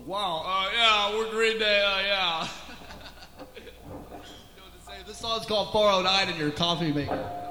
Wow. Yeah, we're Green Day. Yeah. This song's called 409 in your coffee maker.